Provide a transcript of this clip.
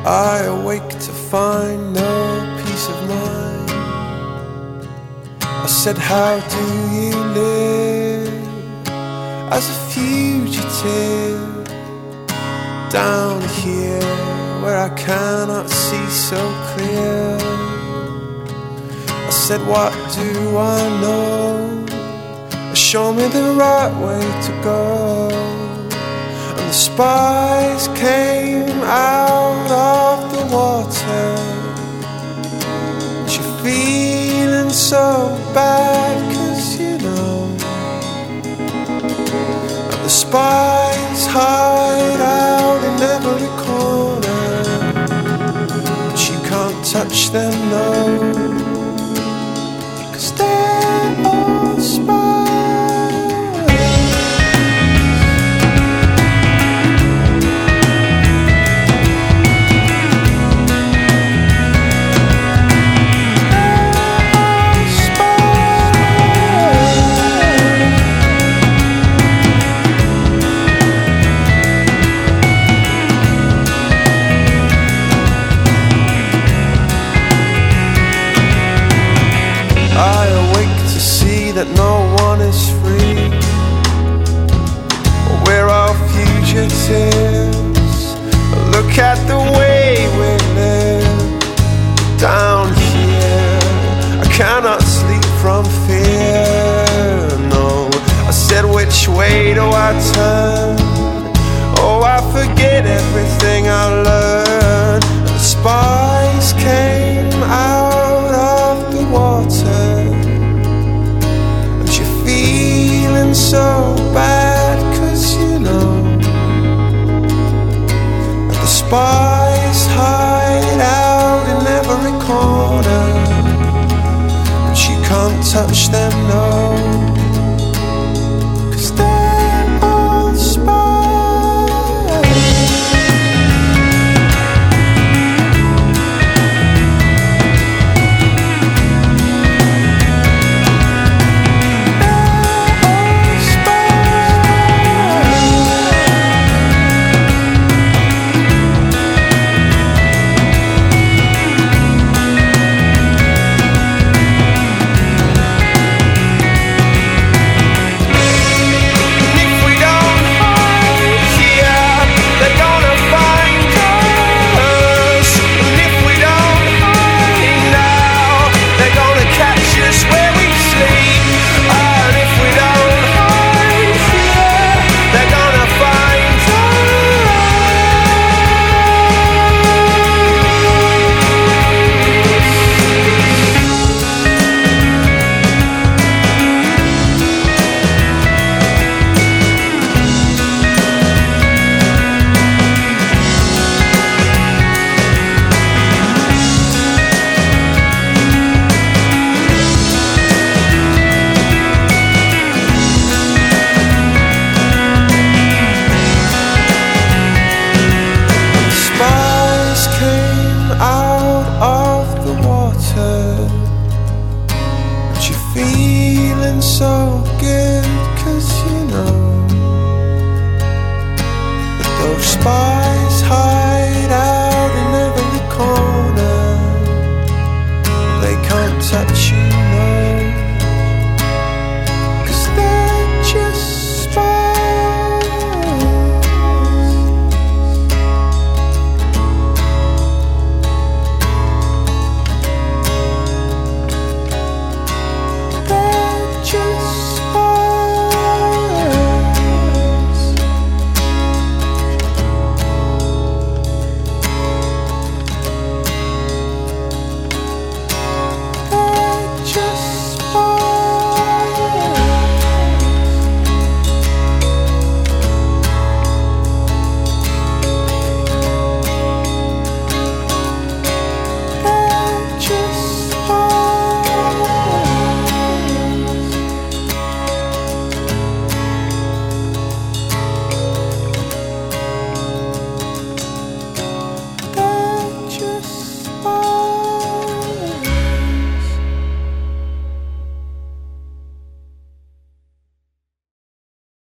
I awake to find no peace of mind. I said, how do you live as a fugitive down here where I cannot see so clear? I said, what do I know? Show me the right way to go. And the spies came out of the water. And you're feeling so bad, 'cause you know. And the spies hide out in every corner, but you can't touch them, no, 'cause they're all spies. I awake to see that no one is free. We're all fugitives. Look at the way we live down here. I cannot sleep from fear, no. I said, which way do I turn? Oh, I forget everything I learned. And the spies came out of the water. So bad, 'cause you know. And the spies hide out in every corner, but you can't touch them, no, 'cause they're all spies. So good, 'cause you know that those spies